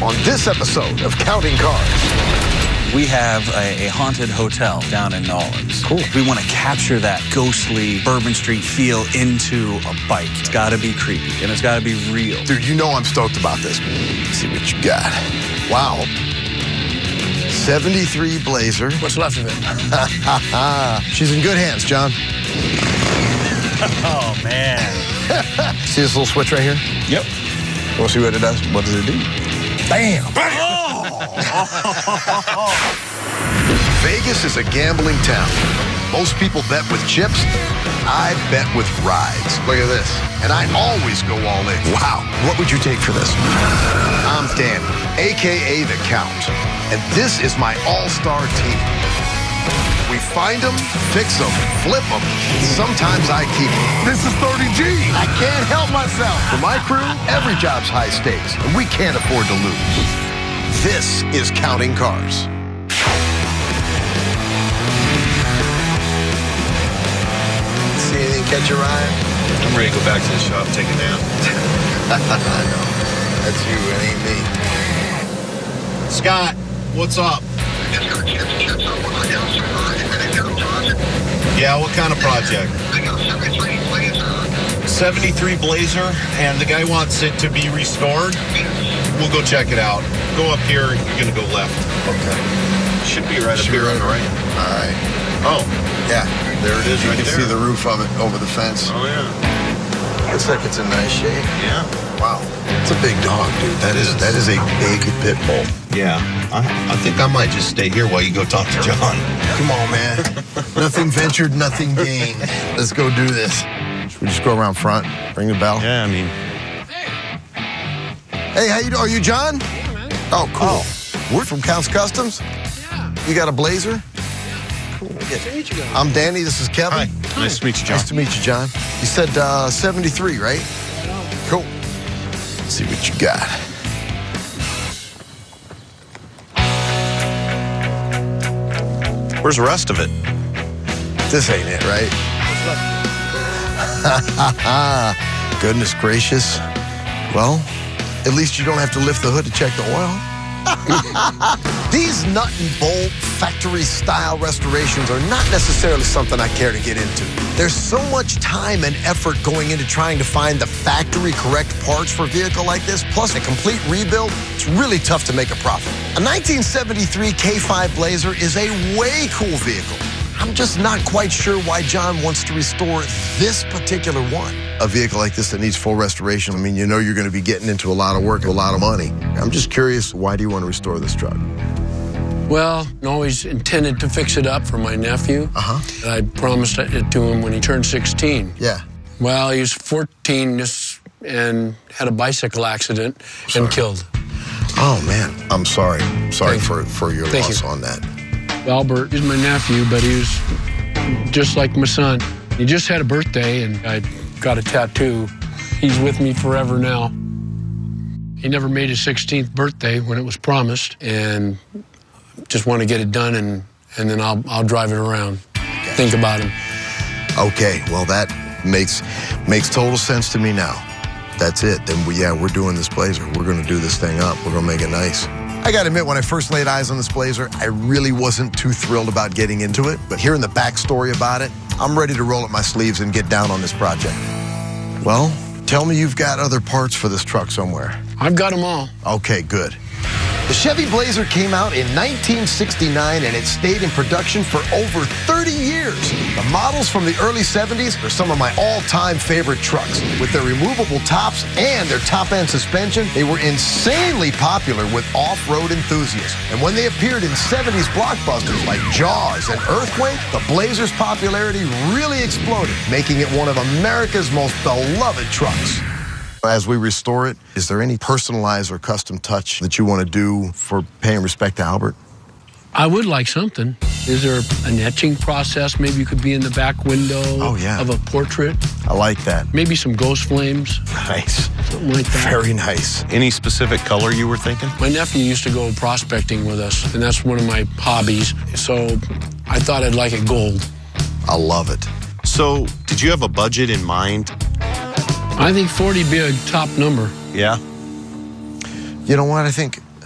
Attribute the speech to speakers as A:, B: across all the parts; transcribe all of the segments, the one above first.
A: on this episode of Counting Cars.
B: We have a haunted hotel down in New Orleans. Cool. We want to capture that ghostly Bourbon Street feel into a bike. It's got to be creepy, and it's got to be real.
A: Dude, you know I'm stoked about this. Let's see what you got. Wow. 73 Blazer.
C: What's left of it?
A: She's in good hands, John.
B: Oh, man.
A: See this little switch right here?
B: Yep.
A: Want to see what it does? What does it do? Bam! Vegas is a gambling town. Most people bet with chips. I bet with rides. Look at this. And I always go all in. Wow. What would you take for this? I'm Danny, a.k.a. The Count. And this is my all-star team. We find them, fix them, flip them. Sometimes I keep them. This is 30G. I can't help myself. For my crew, every job's high stakes, and we can't afford to lose. This is Counting Cars. See anything catch your eye?
D: I'm ready to go back to the shop, take a nap.
A: I know. That's you, it ain't me.
D: Scott, what's up? Yeah, what kind of project? 73 Blazer, and the guy wants it to be restored. We'll go check it out. Go up here, you're gonna go left.
A: Okay.
D: Should be right up here on the right.
A: All right.
D: Oh,
A: Yeah.
D: there it is
A: You
D: right
A: can
D: there.
A: see the roof of it over the fence.
D: Oh, yeah.
A: Looks like it's in nice shape.
D: Yeah.
A: Wow. It's a big dog, dude. That is a big pit bull.
D: Yeah. I think I might just stay here while you go talk to John.
A: Come on, man. Nothing ventured, nothing gained. Let's go do this. Should we just go around front, ring the bell?
D: Yeah, I mean...
A: Hey, how you doing? Are you John?
C: Yeah, man.
A: Oh, cool. We're from Count's Customs.
C: Yeah.
A: You got a Blazer?
C: Cool. Nice to meet you guys.
A: I'm Danny. This is Kevin.
D: Hi. Nice to meet you, John.
A: Nice to meet you, John. You said 73, right? Cool. Let's see what you got.
D: Where's the rest of it?
A: This ain't it, right? Goodness gracious. Well, at least you don't have to lift the hood to check the oil. These nut and bolt factory-style restorations are not necessarily something I care to get into. There's so much time and effort going into trying to find the factory-correct parts for a vehicle like this, plus a complete rebuild, it's really tough to make a profit. A 1973 K5 Blazer is a way cool vehicle. I'm just not quite sure why John wants to restore this particular one. A vehicle like this that needs full restoration, I mean, you know you're going to be getting into a lot of work, a lot of money. I'm just curious, why do you want to restore this truck?
C: Well, I always intended to fix it up for my nephew. I promised it to him when he turned 16.
A: Yeah.
C: Well, he was 14 and had a bicycle accident and killed.
A: Oh, man. I'm sorry. Sorry
C: Thank
A: for your
C: Thank
A: loss
C: you.
A: on that.
C: Albert is my nephew, but he was just like my son. He just had a birthday, and I got a tattoo. He's with me forever now. He never made his 16th birthday when it was promised, and just want to get it done, and then I'll drive it around.
A: Gotcha.
C: Think about him.
A: Okay, well, that makes total sense to me now. That's it. Then, we're doing this Blazer. We're going to do this thing up. We're going to make it nice. I got to admit, when I first laid eyes on this Blazer, I really wasn't too thrilled about getting into it. But hearing the backstory about it, I'm ready to roll up my sleeves and get down on this project. Well, tell me you've got other parts for this truck somewhere.
C: I've got them all.
A: Okay, good. The Chevy Blazer came out in 1969, and it stayed in production for over 30 years. The models from the early 70s are some of my all-time favorite trucks. With their removable tops and their top-end suspension, they were insanely popular with off-road enthusiasts. And when they appeared in 70s blockbusters like Jaws and Earthquake, the Blazer's popularity really exploded, making it one of America's most beloved trucks. As we restore it, is there any personalized or custom touch that you want to do for paying respect to Albert?
C: I would like something. Is there an etching process? Maybe you could be in the back window of a portrait.
A: I like that.
C: Maybe some ghost flames.
A: Nice.
C: Something like that.
A: Very nice.
D: Any specific color you were thinking?
C: My nephew used to go prospecting with us, and that's one of my hobbies. So I thought I'd like it gold.
A: I love it.
D: So, did you have a budget in mind?
C: I think 40 would be a top number.
D: Yeah.
A: You know what? I think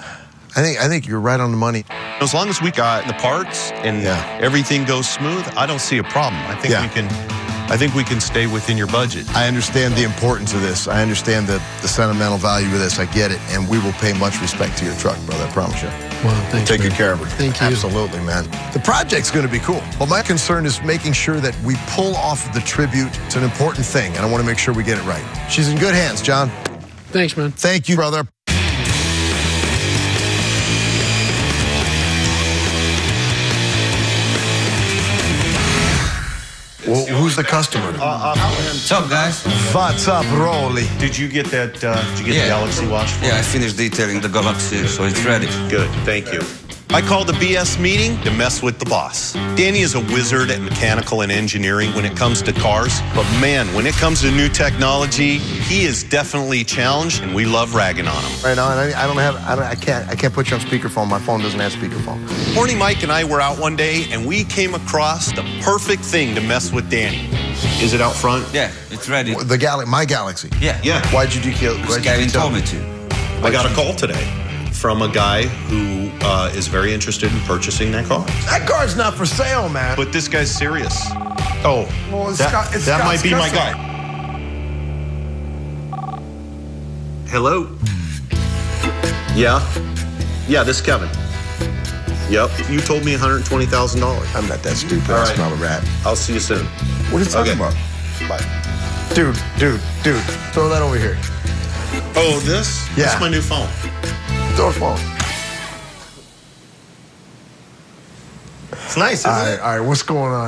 A: I think you're right on the money.
E: As long as we got the parts and everything goes smooth, I don't see a problem. I think we can stay within your budget.
A: I understand the importance of this. I understand the sentimental value of this. I get it. And we will pay much respect to your truck, brother. I promise you.
C: Well, thanks,
A: Take
C: man.
A: good care of her.
C: Thank you.
A: Absolutely, man. The project's going to be cool. But my concern is making sure that we pull off the tribute. It's an important thing, and I want to make sure we get it right. She's in good hands, John.
C: Thanks, man.
A: Thank you, brother. Well, who's the customer?
F: What's up, guys?
A: What's up, Rolly?
E: Did you get that? Did you get the Galaxy watch? For
F: Yeah, I finished detailing the Galaxy, so it's ready.
E: Good, thank you. I called the BS meeting to mess with the boss. Danny is a wizard at mechanical and engineering when it comes to cars. But man, when it comes to new technology, he is definitely challenged, and we love ragging on him.
A: Right now, I can't put you on speakerphone. My phone doesn't have speakerphone.
E: Horny Mike and I were out one day, and we came across the perfect thing to mess with Danny. Is it out front?
F: Yeah, it's ready.
A: My Galaxy.
F: Yeah.
A: Why'd you decal?
F: Gavin told me to.
E: I got a call today from a guy who is very interested in purchasing that car.
A: That car's not for sale, man.
E: But this guy's serious. Oh,
G: Well, it's
E: that might be my guy. Hello? Yeah, this is Kevin. Yep, you told me $120,000.
A: I'm not that stupid.
E: All
A: I
E: right.
A: smell a rat.
E: I'll see you soon.
G: What are you talking
E: Okay.
G: about?
E: Bye.
A: Dude, throw that over here.
E: Oh, this?
A: Yeah.
E: That's my new phone.
A: Throw a phone.
E: It's nice, isn't it?
A: All right, what's going on?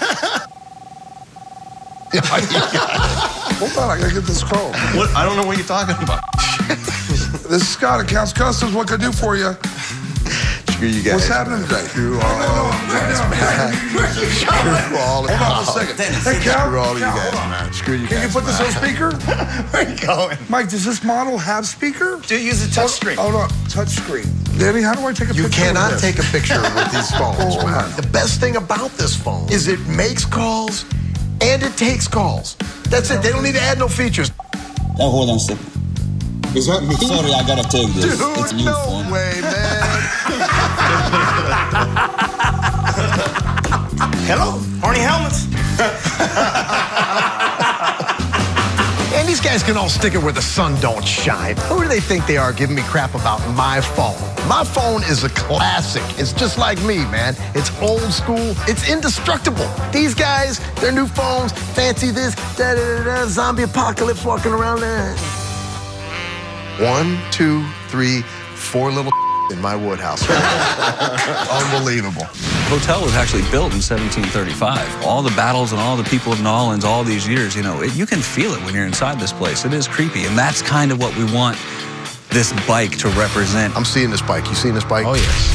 G: Hold on, I gotta get this call.
E: What? I don't know what you're talking about.
G: This is Scott at Counts Customs. What can I do for you?
A: Screw you guys.
G: What's happening today?
A: Screw all of you guys, man. Screw all of you.
G: Hold on a second. Hey, Cal.
A: Screw all of you
G: Cal,
A: guys,
G: hold on.
A: man. Screw you
G: Can
A: guys.
G: you put this on speaker?
E: Where are you going?
G: Mike, does this model have speaker?
E: Dude, use a touch screen.
G: Hold on, touch screen. Danny, how do I take a
A: You
G: picture
A: cannot
G: with this?
A: take a picture with these phones,
G: Oh,
A: man.
G: wow.
A: The best thing about this phone is it makes calls and it takes calls. That's it. They don't need to add no features.
H: Now hold on a second.
G: Is that me?
H: Sorry, I gotta take this.
A: Dude,
H: It's a new
A: no
H: phone.
A: way, man.
E: Hello? Horny helmets?
A: And these guys can all stick it where the sun don't shine. Who do they think they are giving me crap about my phone? My phone is a classic. It's just like me, man. It's old school. It's indestructible. These guys, their new phones, fancy this, zombie apocalypse walking around there. 1, 2, 3, 4 little in my wood house. Unbelievable.
B: The hotel was actually built in 1735. All the battles and all the people of New Orleans all these years, you can feel it when you're inside this place. It is creepy, and that's kind of what we want this bike to represent.
A: I'm seeing this bike. You seeing this bike?
B: Oh, yes.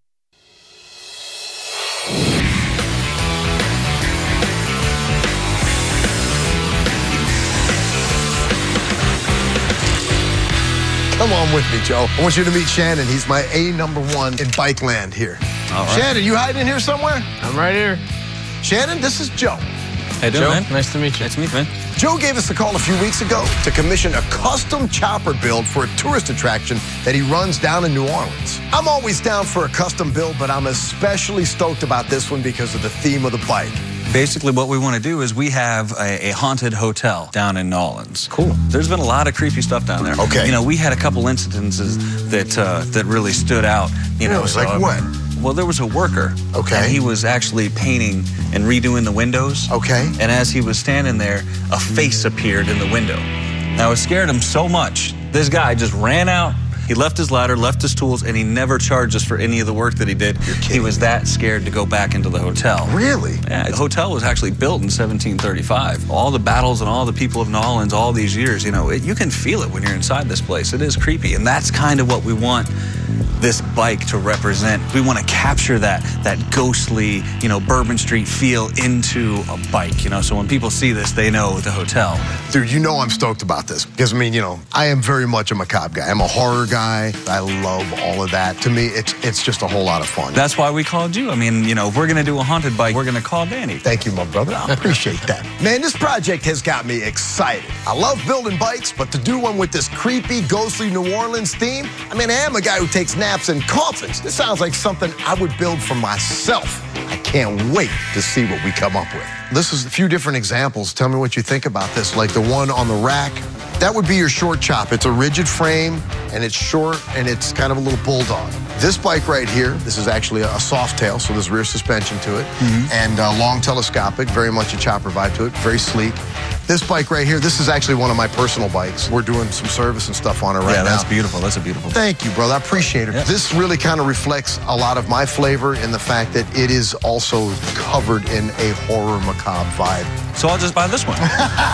A: Come on with me, Joe. I want you to meet Shannon. He's my #1 in bike land here.
B: All right.
A: Shannon, you hiding in here somewhere?
C: I'm right here.
A: Shannon, this is Joe.
B: Hey, doing,
C: Joe,
B: man?
C: nice to meet you.
B: Nice to meet you, man.
A: Joe gave us a call a few weeks ago to commission a custom chopper build for a tourist attraction that he runs down in New Orleans. I'm always down for a custom build, but I'm especially stoked about this one because of the theme of the bike.
B: Basically, what we want to do is we have a haunted hotel down in New Orleans. Cool. There's been a lot of creepy stuff down there.
A: Okay.
B: We had a couple incidences that really stood out.
A: Really? Like what?
B: Well, there was a worker.
A: Okay.
B: And he was actually painting and redoing the windows.
A: Okay.
B: And as he was standing there, a face appeared in the window. Now, it scared him so much, this guy just ran out. He left his ladder, left his tools, and he never charged us for any of the work that he did.
A: You're kidding.
B: He was that scared to go back into the hotel.
A: Really?
B: Yeah, the hotel was actually built in 1735. All the battles and all the people of New Orleans all these years, you can feel it when you're inside this place. It is creepy, and that's kind of what we want this bike to represent. We want to capture that ghostly, Bourbon Street feel into a bike, so when people see this, they know the hotel.
A: Dude, I'm stoked about this because, I am very much a macabre guy. I'm a horror guy. I love all of that. To me, it's just a whole lot of fun.
B: That's why we called you. If we're going to do a haunted bike, we're going to call Danny.
A: Thank you, my brother. I appreciate that. Man, this project has got me excited. I love building bikes, but to do one with this creepy, ghostly New Orleans theme, I am a guy who takes naps kneecaps, and coffins. This sounds like something I would build for myself. I can't wait to see what we come up with. This is a few different examples. Tell me what you think about this. Like the one on the rack, that would be your short chop. It's a rigid frame, and it's short, and it's kind of a little bulldog. This bike right here, this is actually a soft tail, so there's rear suspension to it, and long telescopic, very much a chopper vibe to it, very sleek. This bike right here, this is actually one of my personal bikes. We're doing some service and stuff on it right now.
B: Yeah, that's beautiful. That's a beautiful bike.
A: Thank you, brother. I appreciate it.
B: Yeah.
A: This really kind of reflects a lot of my flavor in the fact that it is also covered in a horror macabre vibe.
B: So I'll just buy this one.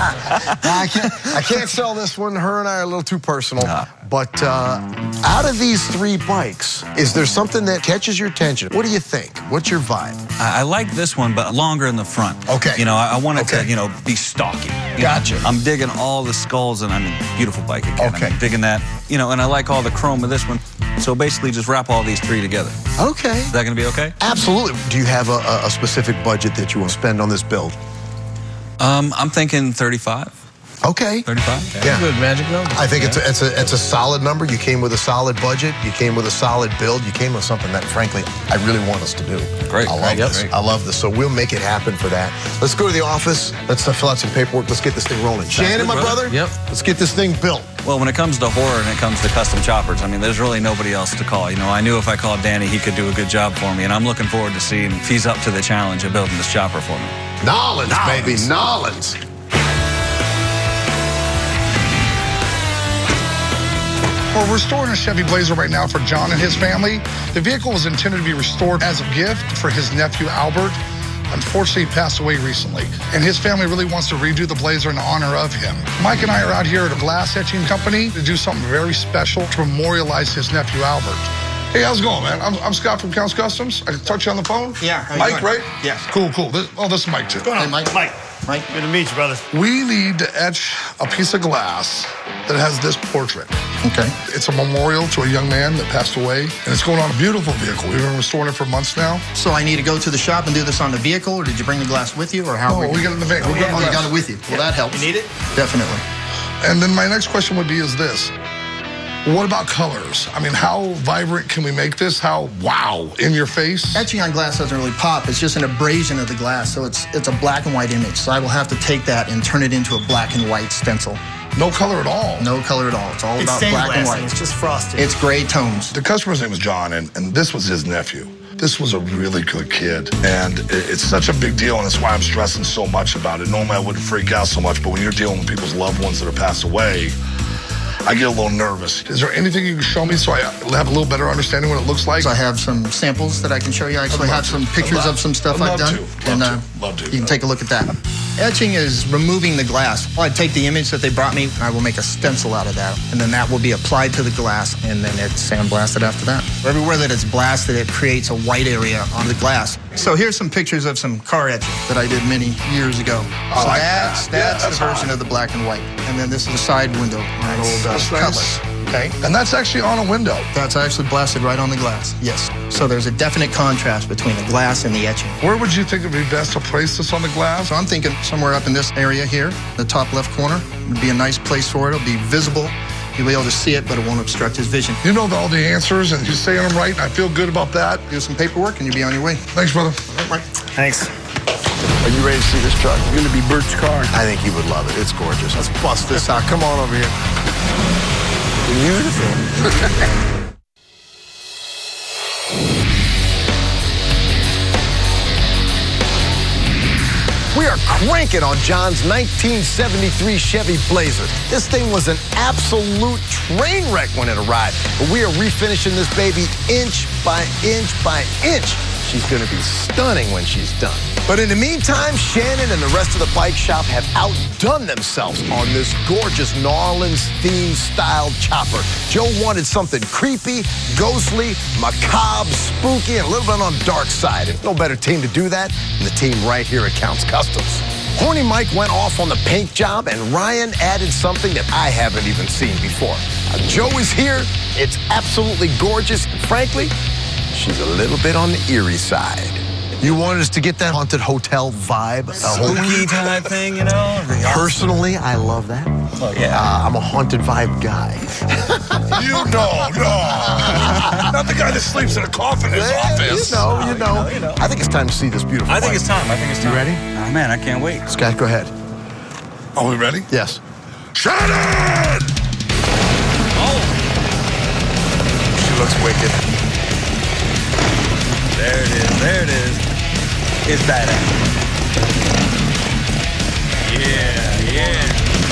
A: I can't sell this one. Her and I are a little too personal. But out of these three bikes, is there something that catches your attention? What do you think? What's your vibe?
B: I like this one, but longer in the front.
A: Okay.
B: You know, I want it to, be stocky.
A: Gotcha.
B: I'm digging all the skulls, and beautiful bike again.
A: Okay.
B: I'm digging that. And I like all the chrome of this one. So basically, just wrap all these three together.
A: Okay.
B: Is that going to be okay?
A: Absolutely. Do you have a specific budget that you want to spend on this build?
B: I'm thinking 35.
A: Okay.
B: 35? Okay.
A: Yeah.
C: Good magic number.
A: I think it's a solid number. You came with a solid budget. You came with a solid build. You came with something that, frankly, I really want us to do.
B: Great.
A: I love this.
B: Great.
A: I love this. So we'll make it happen for that. Let's go to the office. Let's fill out some paperwork. Let's get this thing rolling. Shannon, my brother.
C: Yep.
A: Let's get this thing built.
B: Well, when it comes to horror and it comes to custom choppers, there's really nobody else to call. I knew if I called Danny, he could do a good job for me, and I'm looking forward to seeing if he's up to the challenge of building this chopper for me.
A: Nolans, baby. Nolans.
G: We're restoring a Chevy Blazer right now for John and his family. The vehicle was intended to be restored as a gift for his nephew, Albert. Unfortunately, he passed away recently, and his family really wants to redo the Blazer in honor of him. Mike and I are out here at a glass etching company to do something very special to memorialize his nephew, Albert. Hey, how's it going, man? I'm Scott from Counts Customs. I can talk to you on the phone?
I: Yeah.
G: Mike, right?
I: Yeah.
G: Cool. This is Mike, too.
I: What's going on, Mike? Mike, good to meet you, brother.
G: We need to etch a piece of glass that has this portrait.
I: Okay.
G: It's a memorial to a young man that passed away, and it's going on a beautiful vehicle. We've been restoring it for months now.
I: So I need to go to the shop and do this on the vehicle, or did you bring the glass with you, or how?
G: No, we got it in the van.
I: Oh, you got it with you. Well, that helps. You need it? Definitely.
G: And then my next question would be is this. What about colors? How vibrant can we make this? How wow in your face?
I: Etching on glass doesn't really pop. It's just an abrasion of the glass, so it's a black and white image. So I will have to take that and turn it into a black and white stencil.
G: No color at all?
I: No color at all. It's all about black and white.
J: It's just frosted.
I: It's gray tones.
G: The customer's name was John, and this was his nephew. This was a really good kid, and it's such a big deal, and that's why I'm stressing so much about it. Normally I wouldn't freak out so much, but when you're dealing with people's loved ones that have passed away, I get a little nervous. Is there anything you can show me so I have a little better understanding what it looks like?
I: So I have some samples that I can show you. I actually have some pictures of some stuff I've done.
G: Love to.
I: You can take a look at that. Etching is removing the glass. I take the image that they brought me, and I will make a stencil out of that. And then that will be applied to the glass, and then it's sandblasted after that. Everywhere that it's blasted, it creates a white area on the glass. So here's some pictures of some car etching that I did many years ago. So that's the version of the black and white. And then this is a side window on an old Cutlass. Okay.
G: And that's actually on a window.
I: That's actually blasted right on the glass, yes. So there's a definite contrast between the glass and the etching.
G: Where would you think it would be best to place this on the glass?
I: So I'm thinking somewhere up in this area here, the top left corner, would be a nice place for it. It'll be visible. You'll be able to see it, but it won't obstruct his vision.
G: You know all the answers, and you're saying them right, and I feel good about that.
I: Do some paperwork, and you'll be on your way.
G: Thanks, brother.
J: Thanks.
A: Are you ready to see this truck?
C: It's going to be Bert's car.
A: I think he would love it. It's gorgeous. Let's bust this out. Come on over here. Beautiful. We are cranking on John's 1973 Chevy Blazer. This thing was an absolute train wreck when it arrived, but we are refinishing this baby inch by inch by inch. She's going to be stunning when she's done. But in the meantime, Shannon and the rest of the bike shop have outdone themselves on this gorgeous New Orleans-themed style chopper. Joe wanted something creepy, ghostly, macabre, spooky, and a little bit on the dark side. And no better team to do that than the team right here at Counts Customs. Horny Mike went off on the paint job, and Ryan added something that I haven't even seen before. Joe is here. It's absolutely gorgeous. And frankly, she's a little bit on the eerie side. You wanted us to get that haunted hotel vibe?
B: Spooky type thing,
A: Personally, I love that.
B: Oh, yeah.
A: I'm a haunted vibe guy.
G: No.
J: Not the guy that sleeps in a coffin in his office.
A: You know. I think it's time to see this beautiful
B: I think
A: bike.
B: it's time.
A: You ready?
B: Oh, man, I can't wait.
A: Scott, go ahead.
J: Are we ready?
A: Yes.
J: Shannon!
A: She looks wicked.
B: There it is. There it is. It's badass. Yeah.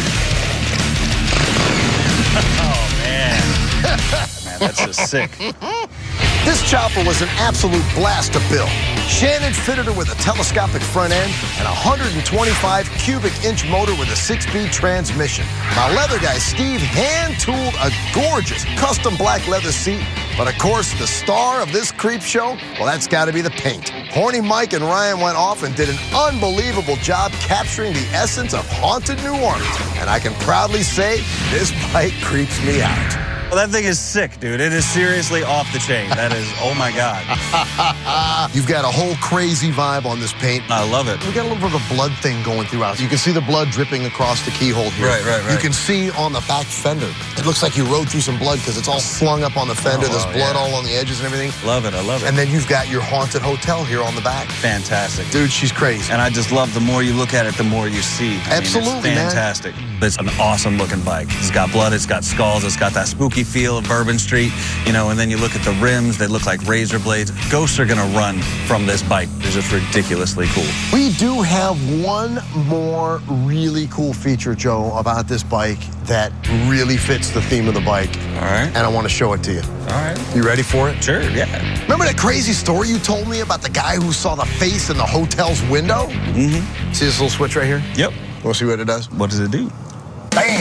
B: Oh, man. Man, that's just sick.
A: This chopper was an absolute blast to build. Shannon fitted her with a telescopic front end and a 125 cubic inch motor with a 6-speed transmission. My leather guy, Steve, hand-tooled a gorgeous custom black leather seat. But of course, the star of this creep show, well, that's got to be the paint. Horny Mike and Ryan went off and did an unbelievable job capturing the essence of haunted New Orleans. And I can proudly say this bike creeps me out.
B: Well, that thing is sick, dude. It is seriously off the chain. That is, oh my God.
A: You've got a whole crazy vibe on this paint.
B: I love it.
A: We got a little bit of a blood thing going throughout. You can see the blood dripping across the keyhole here.
B: Right.
A: You can see on the back fender. It looks like you rode through some blood because it's all slung up on the fender. There's blood all on the edges and everything.
B: Love it. I love it.
A: And then you've got your haunted hotel here on the back.
B: Fantastic.
A: Dude, she's crazy.
B: And I just love the more you look at it, the more you see.
A: Absolutely,
B: man. It's fantastic. It's an awesome looking bike. It's got blood, it's got skulls, it's got that spooky feel of Bourbon Street, and then you look at the rims, they look like razor blades. Ghosts are gonna run from this bike. It's just ridiculously cool.
A: We do have one more really cool feature, Joe, about this bike that really fits the theme of the bike.
B: All right.
A: And I want to show it to you.
B: All right.
A: You ready for it?
B: Sure, yeah.
A: Remember that crazy story you told me about the guy who saw the face in the hotel's window?
B: Mm-hmm.
A: See this little switch right here?
B: Yep.
A: Want to see what it does?
B: What does it do?
A: Bam!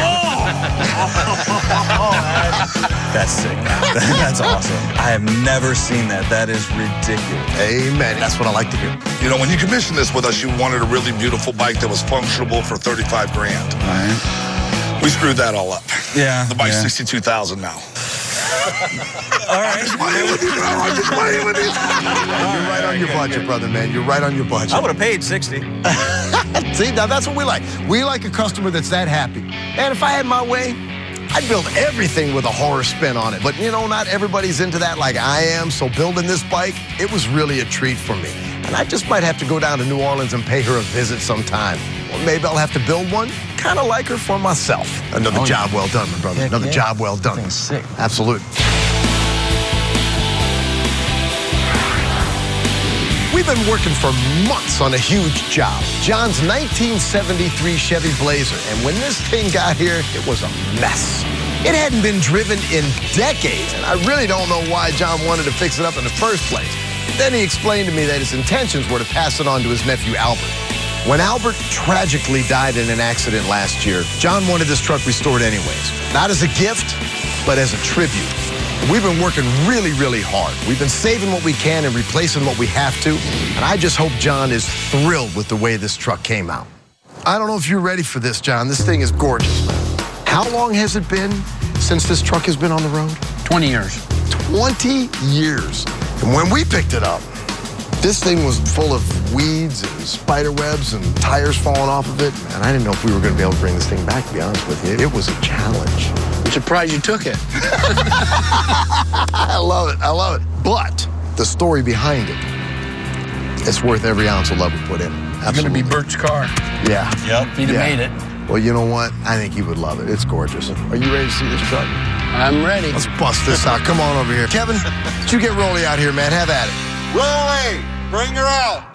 B: That's sick. That's awesome. I have never seen that. That is ridiculous.
A: Amen. That's what I like to hear.
J: You know, when you commissioned this with us, you wanted a really beautiful bike that was functional for $35,000.
B: All right.
J: We screwed that all up.
B: Yeah.
J: The bike's
B: yeah.
J: $62,000 now.
B: All right.
J: I'm just playing with you, bro. I'm just playing with you.
A: You're right on your budget, brother, man. You're right on your budget.
B: I would have paid 60.
A: See, now that's what we like. We like a customer that's that happy. And if I had my way, I'd build everything with a horror spin on it. But, not everybody's into that like I am. So building this bike, it was really a treat for me. And I just might have to go down to New Orleans and pay her a visit sometime. Or maybe I'll have to build one kind of like her for myself. Another job well done, my brother. Another job well done.
I: Thing's sick.
A: Absolutely. We've been working for months on a huge job. John's 1973 Chevy Blazer. And when this thing got here, it was a mess. It hadn't been driven in decades. And I really don't know why John wanted to fix it up in the first place. Then he explained to me that his intentions were to pass it on to his nephew, Albert. When Albert tragically died in an accident last year, John wanted this truck restored anyways. Not as a gift, but as a tribute. We've been working really, really hard. We've been saving what we can and replacing what we have to. And I just hope John is thrilled with the way this truck came out. I don't know if you're ready for this, John. This thing is gorgeous. How long has it been since this truck has been on the road?
C: 20 years.
A: 20 years. And when we picked it up, this thing was full of weeds and spider webs and tires falling off of it. And I didn't know if we were going to be able to bring this thing back, to be honest with you. It was a challenge.
C: I'm surprised you took it.
A: I love it. I love it. But the story behind it, it's worth every ounce of love we put in it.
C: It's going to be Bert's car.
A: Yeah.
B: Yep.
C: If he'd have made it.
A: Well, you know what? I think you would love it. It's gorgeous. Are you ready to see this truck?
C: I'm ready.
A: Let's bust this out. Come on over here. Kevin, you get Rolly out here, man. Have at it.
J: Rolly, bring her out.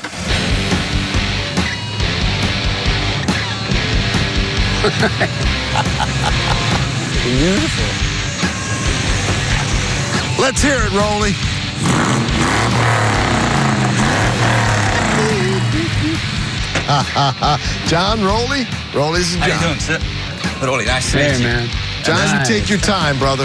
A: Beautiful. Let's hear it, Rolly. John, Rolly. Rolly's and John.
F: How you doing, sir? Rolly, nice to meet
C: Hey,
F: you.
C: man.
A: John, you take your time, brother.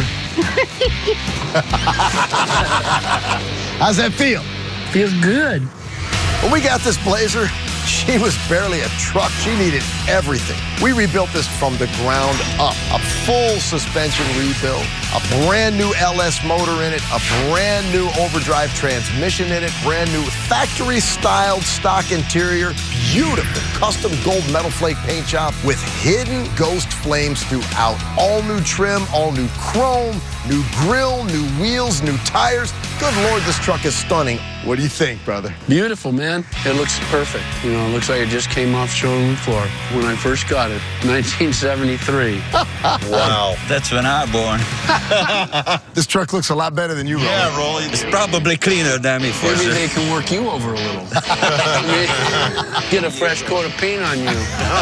A: How's that feel?
C: Feels good.
A: When we got this Blazer, She was barely a truck. She needed everything. We rebuilt this from the ground up. A full suspension rebuild, a brand new LS motor in it, a brand new overdrive transmission in it, brand new factory-styled stock interior, beautiful custom gold metal flake paint job with hidden ghost flames throughout. All new trim, all new chrome, new grille, new wheels, new tires. Good Lord, this truck is stunning. What do you think, brother?
C: Beautiful, man. It looks perfect. You know, it looks like it just came off showroom floor when I first got it, 1973.
F: Wow, that's when I was born.
A: This truck looks a lot better than you, Rolly.
F: Yeah, Rolly. It's probably cleaner than me for
C: Maybe
F: sure.
C: they can work you over a little. Get a fresh coat of paint on you.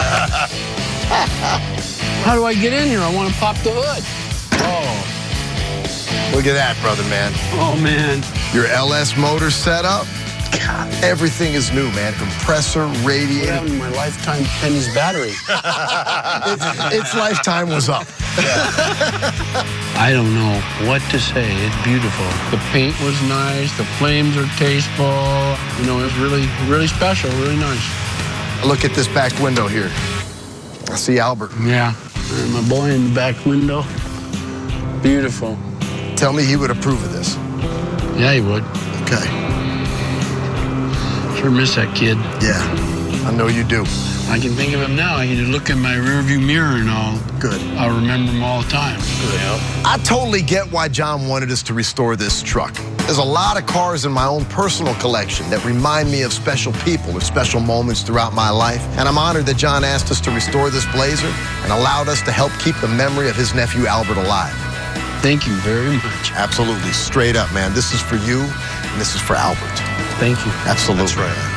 C: How do I get in here? I want to pop the hood. Oh.
A: Look at that, brother, man.
C: Oh, man.
A: Your LS motor setup, God, everything is new, man. Compressor, radiator.
C: What happened to my lifetime Penny's battery?
A: Its lifetime was up.
C: I don't know what to say. It's beautiful. The paint was nice. The flames are tasteful. You know, it's really, really special, really nice.
A: Look at this back window here. I see Albert.
C: Yeah. And my boy in the back window. Beautiful.
A: Tell me he would approve of this.
C: Yeah, he would.
A: Okay.
C: Sure miss that kid.
A: Yeah, I know you do.
C: I can think of him now. I can look in my rearview mirror and all.
A: Good.
C: I'll remember him all the time.
A: Good. I totally get why John wanted us to restore this truck. There's a lot of cars in my own personal collection that remind me of special people or special moments throughout my life. And I'm honored that John asked us to restore this Blazer and allowed us to help keep the memory of his nephew Albert alive.
C: Thank you very much.
A: Absolutely. Straight up, man. This is for you, and this is for Albert.
C: Thank you.
A: Absolutely.
E: That's right.